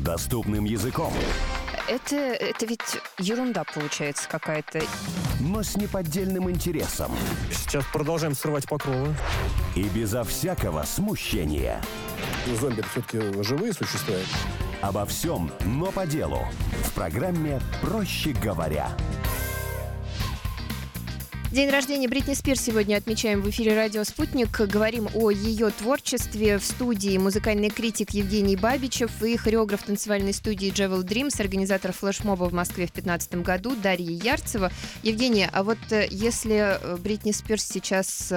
доступным языком. Это ведь ерунда получается какая-то. Но с неподдельным интересом. Сейчас продолжаем срывать покровы. И безо всякого смущения. Зомби все-таки живые существа. Обо всем, но по делу. В программе «Проще говоря». День рождения Бритни Спирс сегодня отмечаем в эфире «Радио Спутник». Говорим о ее творчестве. В студии музыкальный критик Евгений Бабичев и хореограф танцевальной студии Jewel Dreams, организатор флешмоба в Москве в 2015 году Дарья Ярцева. Евгения, а вот если Бритни Спирс сейчас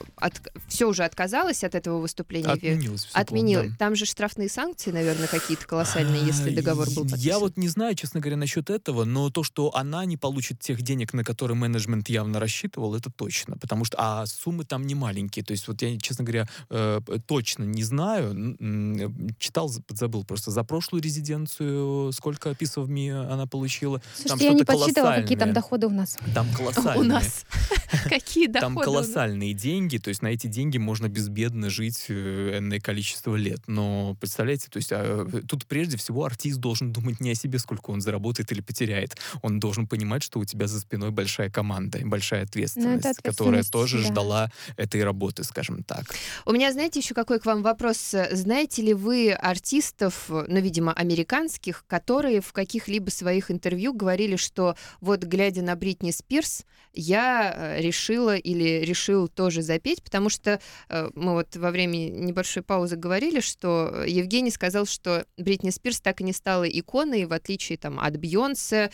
все уже отказалась от этого выступления? Отменилась. Да. Там же штрафные санкции, наверное, какие-то колоссальные, если договор был подписан. Я вот не знаю, честно говоря, насчет этого, но то, что она не получит тех денег, на которые менеджмент явно рассчитывал, это точно, потому что суммы там не маленькие, то есть вот я, честно говоря, точно не знаю, читал, забыл просто за прошлую резиденцию, сколько писов она получила. Слушайте, там я не подсчитывала, какие там доходы у нас. Там колоссальные. У нас какие доходы? Там колоссальные деньги, то есть на эти деньги можно безбедно жить энное количество лет, но представляете, то есть тут прежде всего артист должен думать не о себе, сколько он заработает или потеряет, он должен понимать, что у тебя за спиной большая команда, большая ответственность, которая тоже ждала этой работы, скажем так. У меня, знаете, еще какой к вам вопрос. Знаете ли вы артистов, видимо, американских, которые в каких-либо своих интервью говорили, что вот, глядя на Бритни Спирс, я решил тоже запеть, потому что мы вот во время небольшой паузы говорили, что Евгений сказал, что Бритни Спирс так и не стала иконой, в отличие от Бейонсе,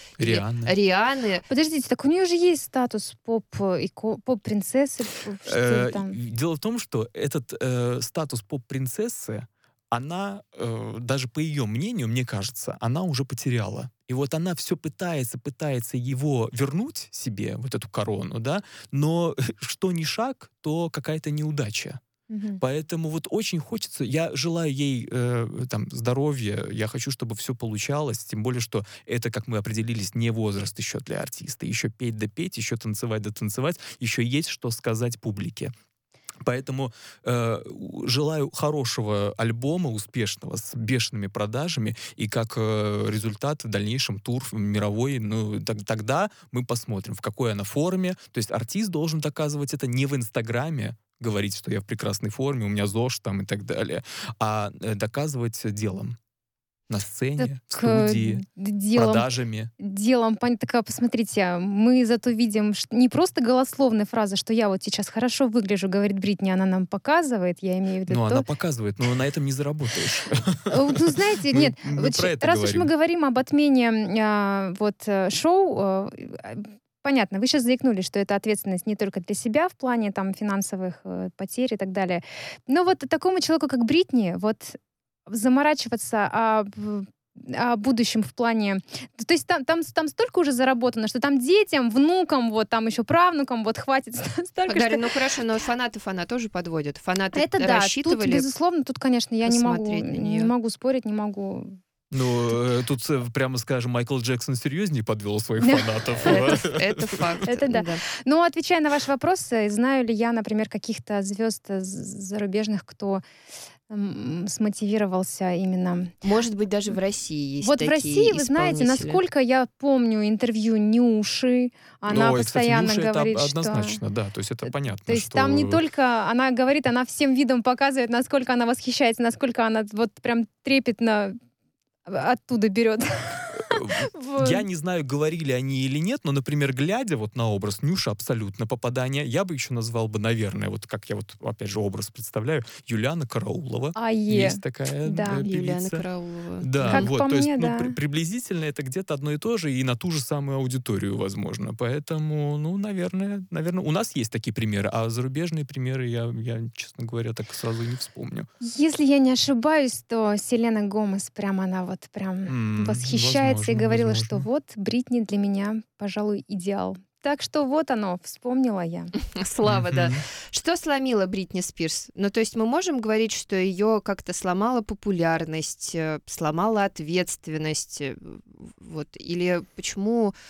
Рианы. Подождите, так у нее же есть статус поп-принцессы. Дело в том, что этот статус поп-принцессы она, даже по ее мнению, мне кажется, она уже потеряла. И вот она все пытается его вернуть себе, вот эту корону, да, но что ни шаг, то какая-то неудача. Поэтому вот очень хочется, я желаю ей здоровья, я хочу, чтобы все получалось, тем более, что это, как мы определились, не возраст еще для артиста. Еще петь да петь, еще танцевать да танцевать, еще есть что сказать публике. Поэтому желаю хорошего альбома, успешного, с бешеными продажами, и как результат в дальнейшем тур мировой, тогда мы посмотрим, в какой она форме. То есть артист должен доказывать это не в Инстаграме, говорить, что я в прекрасной форме, у меня ЗОЖ там и так далее, а доказывать делом. На сцене, в студии, продажами. Посмотрите, мы зато видим не просто голословные фразы, что я вот сейчас хорошо выгляжу, говорит Бритни, она нам показывает, я имею в виду она показывает, но на этом не заработаешь. Знаете, нет, раз уж мы говорим об отмене шоу, понятно, вы сейчас заикнулись, что это ответственность не только для себя в плане финансовых потерь и так далее. Но вот такому человеку, как Бритни, заморачиваться о будущем в плане... То есть там столько уже заработано, что там детям, внукам, там еще правнукам хватит столько. Галя, хорошо, но фанатов она тоже подводит. Фанаты это рассчитывали. Тут, безусловно, конечно, я не могу спорить, не могу... Тут, прямо скажем, Майкл Джексон серьезнее подвел своих фанатов. Это факт. Это да. Но, отвечая на ваш вопрос, знаю ли я, например, каких-то звезд зарубежных, кто смотивировался именно... Может быть, даже в России есть такие в России, вы знаете, насколько я помню интервью Нюши, она постоянно говорит, это однозначно, да, то есть это понятно. То есть там не только она говорит, она всем видом показывает, насколько она восхищается, насколько она прям трепетно оттуда берет. Я не знаю, говорили они или нет, но, например, глядя на образ Нюши, абсолютно попадание, я бы еще назвал бы, наверное, как я опять же образ представляю, Юлиана Караулова. Есть такая певица. Юлиана Караулова. Да, как по мне, приблизительно это где-то одно и то же, и на ту же самую аудиторию, возможно. Поэтому, наверное, у нас есть такие примеры, а зарубежные примеры я, честно говоря, так сразу не вспомню. Если я не ошибаюсь, то Селена Гомес она восхищается и говорила, что Бритни для меня, пожалуй, идеал. Так что оно, вспомнила я. Слава, да. Что сломило Бритни Спирс? То есть мы можем говорить, что ее как-то сломала популярность, сломала ответственность? Или почему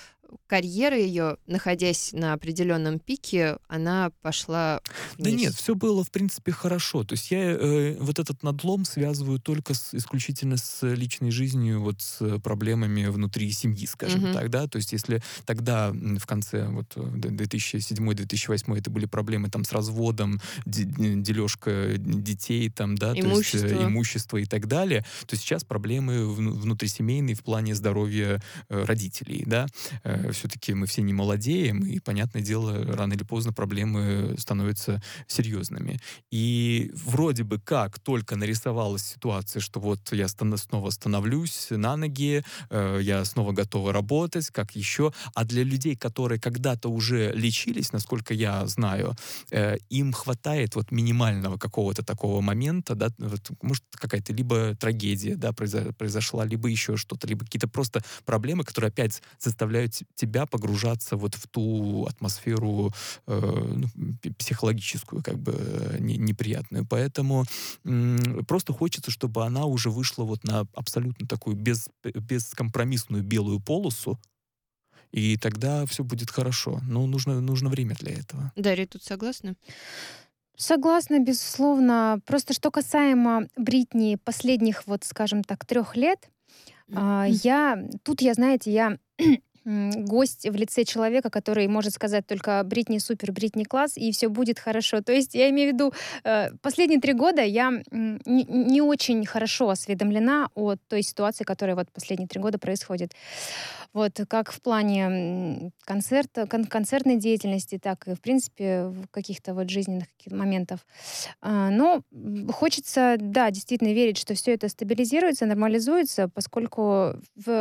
карьера ее, находясь на определенном пике, она пошла вниз. Да нет, все было, в принципе, хорошо. То есть я вот этот надлом связываю только исключительно с личной жизнью, вот с проблемами внутри семьи, скажем так, да. То есть если тогда, в конце вот 2007-2008, это были проблемы там с разводом, дележка детей, там, да, имущество. То есть имущество и так далее, то сейчас проблемы внутрисемейные в плане здоровья родителей, да. Все-таки мы все не молодеем, и, понятное дело, рано или поздно проблемы становятся серьезными. И вроде бы как только нарисовалась ситуация, что вот я снова становлюсь на ноги, я снова готова работать, как еще. А для людей, которые когда-то уже лечились, насколько я знаю, им хватает вот минимального какого-то такого момента, да, вот, может, какая-то либо трагедия, да, произошла, либо еще что-то, либо какие-то просто проблемы, которые опять заставляют тебя погружаться вот в ту атмосферу психологическую, как бы неприятную. Поэтому просто хочется, чтобы она уже вышла вот на абсолютно такую бескомпромиссную белую полосу, и тогда все будет хорошо. Но нужно время для этого. Дарья, тут согласна? Согласна, безусловно. Просто что касаемо Бритни последних, вот, скажем так, 3 лет, я, знаете, я гость в лице человека, который может сказать только Бритни супер, Бритни класс, и все будет хорошо. То есть я имею в виду, последние 3 года я не очень хорошо осведомлена о той ситуации, которая вот последние 3 года происходит. Вот как в плане концертной деятельности, так и, в принципе, в каких-то вот жизненных моментов. Но хочется, да, действительно верить, что все это стабилизируется, нормализуется, поскольку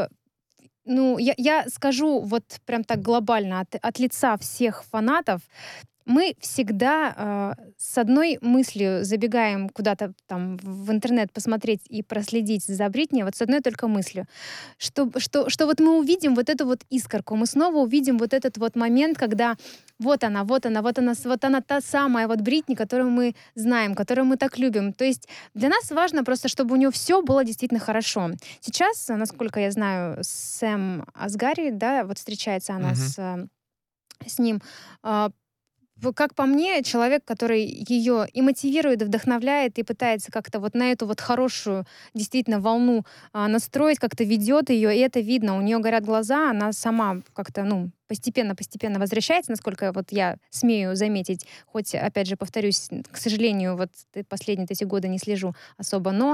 я скажу вот прям так глобально от лица всех фанатов, мы всегда с одной мыслью забегаем куда-то там в интернет посмотреть и проследить за Бритни, вот с одной только мыслью, что вот мы увидим вот эту вот искорку, мы снова увидим вот этот вот момент, когда вот она та самая вот Бритни, которую мы знаем, которую мы так любим. То есть для нас важно просто, чтобы у нее все было действительно хорошо. Сейчас, насколько я знаю, Сэм Асгари, да, вот встречается она с ним. Как по мне, человек, который ее и мотивирует, и вдохновляет, и пытается как-то вот на эту вот хорошую действительно волну настроить, как-то ведет ее, и это видно. У нее горят глаза, она сама как-то, постепенно возвращается, насколько вот я смею заметить. Хоть, опять же, повторюсь, к сожалению, вот последние эти годы не слежу особо, но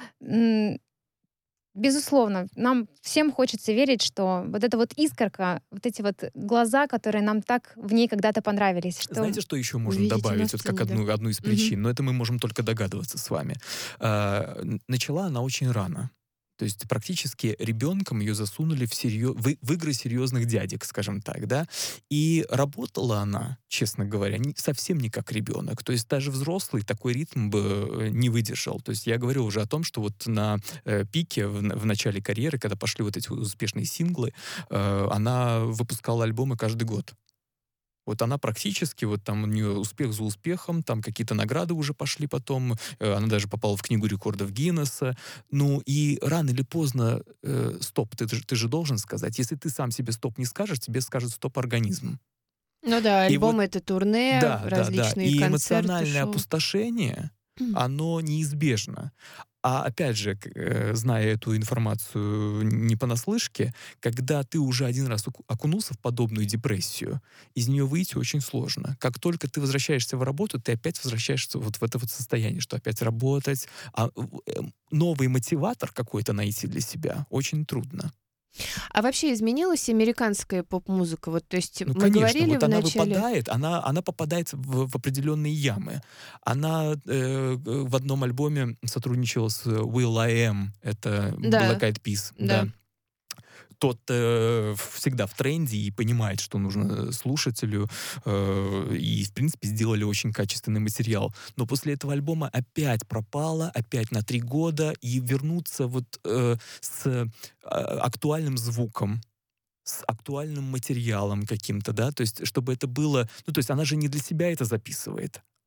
безусловно, нам всем хочется верить, что вот эта вот искорка, вот эти вот глаза, которые нам так в ней когда-то понравились. Что... Знаете, что еще можно добавить, вот как одну из причин? Но это мы можем только догадываться с вами. Начала она очень рано. То есть практически ребенком ее засунули в игры серьезных дядек, скажем так, да. И работала она, честно говоря, совсем не как ребенок. То есть даже взрослый такой ритм бы не выдержал. То есть я говорил уже о том, что вот на пике, в начале карьеры, когда пошли вот эти успешные синглы, она выпускала альбомы каждый год. Вот она практически, вот там у нее успех за успехом, там какие-то награды уже пошли потом, она даже попала в книгу рекордов Гиннесса. Ну и рано или поздно стоп, ты же должен сказать. Если ты сам себе стоп не скажешь, тебе скажет стоп организм. Ну да, альбом — это турне, различные и концерты, эмоциональное шоу. Опустошение, оно неизбежно. А опять же, зная эту информацию не понаслышке, когда ты уже один раз окунулся в подобную депрессию, из нее выйти очень сложно. Как только ты возвращаешься в работу, ты опять возвращаешься вот в это вот состояние, что опять работать. А новый мотиватор какой-то найти для себя очень трудно. А вообще изменилась американская поп-музыка? Вот, то есть мы конечно, говорили вот в она начале... выпадает, она попадает в определенные ямы. Она в одном альбоме сотрудничала с will.i.am, это Black Eyed Peas. Да. Тот всегда в тренде и понимает, что нужно слушателю, и, в принципе, сделали очень качественный материал. Но после этого альбома опять пропала, опять на 3 года, и вернуться вот с актуальным звуком, с актуальным материалом каким-то, да, то есть чтобы это было... Ну, то есть она же не для себя это записывает.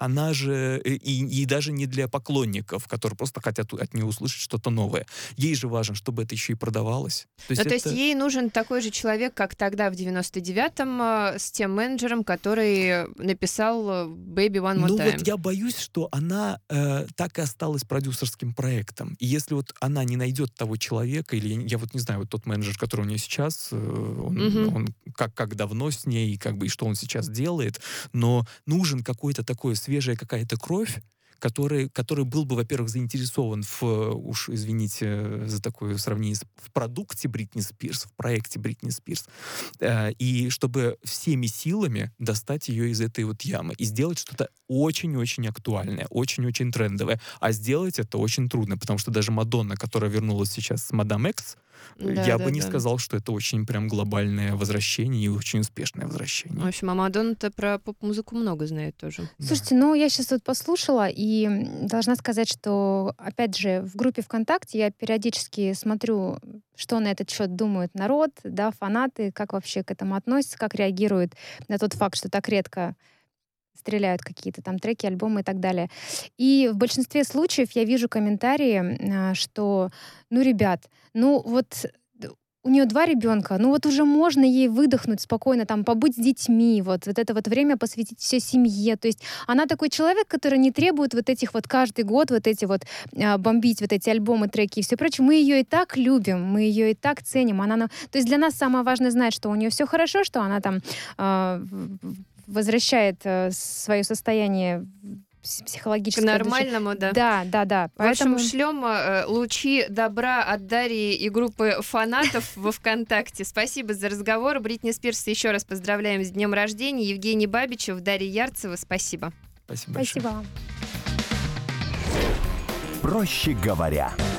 она же и даже не для поклонников, которые просто хотят от нее услышать что-то новое. Ей же важно, чтобы это еще и продавалось. То есть ей нужен такой же человек, как тогда в 99-м с тем менеджером, который написал Baby One More Time. Вот я боюсь, что она так и осталась продюсерским проектом. И если вот она не найдет того человека, или я вот не знаю, вот тот менеджер, который у нее сейчас, он как давно с ней, как бы, и что он сейчас делает, но нужен какой-то такой свежая какая-то кровь, который был бы, во-первых, заинтересован уж извините за такое сравнение, в продукте Бритни Спирс, в проекте Бритни Спирс, и чтобы всеми силами достать ее из этой вот ямы и сделать что-то очень-очень актуальное, очень-очень трендовое. А сделать это очень трудно, потому что даже Мадонна, которая вернулась сейчас с Мадам Экс, я бы не сказал, что это очень прям глобальное возвращение и очень успешное возвращение. В общем, а Мадонна-то про поп-музыку много знает тоже. Слушайте, я сейчас вот послушала и должна сказать, что, опять же, в группе ВКонтакте я периодически смотрю, что на этот счет думает народ, да, фанаты, как вообще к этому относятся, как реагируют на тот факт, что так редко стреляют какие-то там треки, альбомы и так далее. И в большинстве случаев я вижу комментарии, что, ребят, вот у нее 2 ребенка, вот уже можно ей выдохнуть спокойно, там, побыть с детьми, вот это вот время посвятить все семье. То есть она такой человек, который не требует вот этих вот каждый год вот эти вот бомбить вот эти альбомы, треки и все прочее. Мы ее и так любим, мы ее и так ценим. То есть для нас самое важное знать, что у нее все хорошо, что она там возвращает свое состояние психологически. К нормальному, да. Да. Поэтому... В общем, шлем лучи добра от Дарьи и группы фанатов во ВКонтакте. Спасибо за разговор. Бритни Спирс еще раз поздравляем с днем рождения. Евгений Бабичев, Дарья Ярцева. Спасибо. Спасибо большое. Спасибо. Проще говоря.